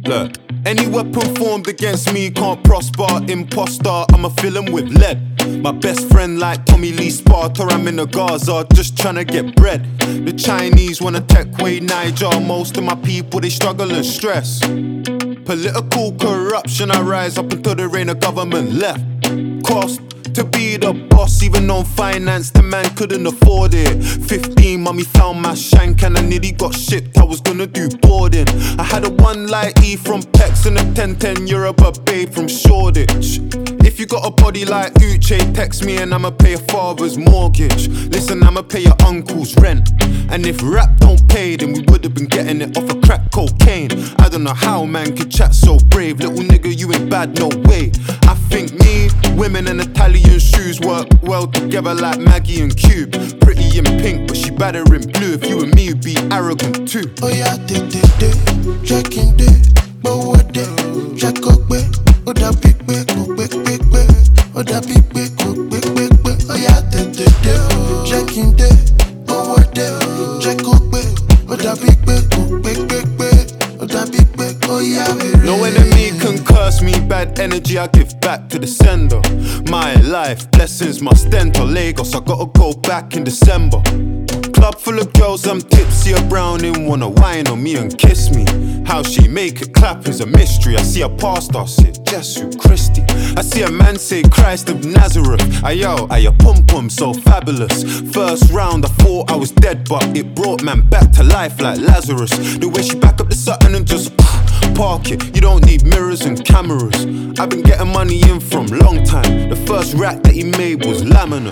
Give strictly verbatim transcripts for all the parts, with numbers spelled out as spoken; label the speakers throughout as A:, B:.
A: Look, any weapon formed against me can't prosper. Imposter, I'ma fill him with lead. My best friend like Tommy Lee Sparta, I'm in the Gaza just tryna get bread. The Chinese wanna take away Niger, most of my people they struggle and stress. Political corruption, I rise up until there ain't a government left. Cost to be the boss, even on finance, the man couldn't afford it. Fifteen, mummy found my shank and I nearly got shipped, I was gonna do boarding. I had a one light E from Pex and a ten ten Europe, a babe from Shoreditch. If you got a body like Uche, text me and I'ma pay a father's mortgage. Listen, I'ma pay your uncle's rent. And if rap don't pay, then we would've been getting it off of crack cocaine. I don't know how man could chat so brave. Little nigga, you ain't bad, no way. I think me, women and Italian shoes work well together like Maggie and Cube. Pretty in pink, but she better in blue. If you and me would be arrogant too.
B: Oh yeah, de de de, checking de, but what de, check up be, oh that big big, oh big big big, oh that big big, oh big big big. Oh yeah, de de de, checking de, but what de, check up be, oh that big big, oh big big big, oh that big big, oh yeah.
A: No enemy can curse me, bad energy I give back to the sender. My life, blessings must enter Lagos, I gotta go back in December. Club full of girls, I'm tipsy, a browning, wanna wine on me and kiss me. How she make it clap is a mystery. I see a pastor say, Jesus Christi. I see a man say, Christ of Nazareth. Ayo, ayo, pum pum, so fabulous. First round, I thought I was dead, but it brought man back to life like Lazarus. The way she back up the Sutton and just park it. You don't need mirrors and cameras. I've been getting money in from long time. The first rack that he made was laminate.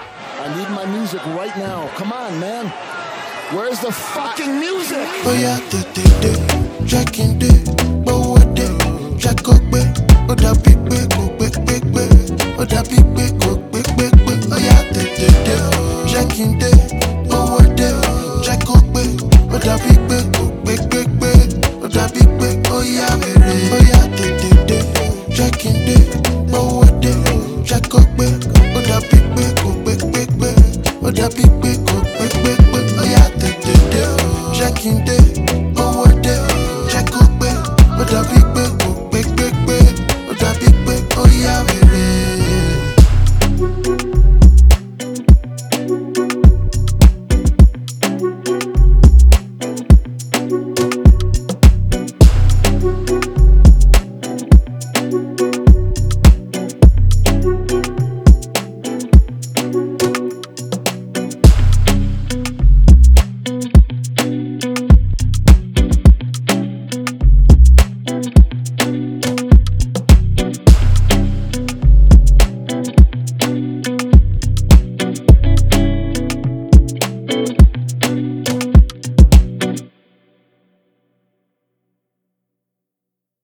C: I need my music right now. Come on, man. Where's the fucking music?
B: Oh yeah, de de de, checking de, but what de, check up be, oh that big big, oh big big big, oh that big big, oh big big big. Oh yeah, de de de, checking de, but what de, check up be, oh that big big, oh big big big, oh that big big. Oh yeah, oh yeah, de de de, checking de, but what de, check up be, oh that big big, oh big big big, oh that big big, oh big big big. Oh yeah, de de de, checking de, oh what de, check up be, oh that big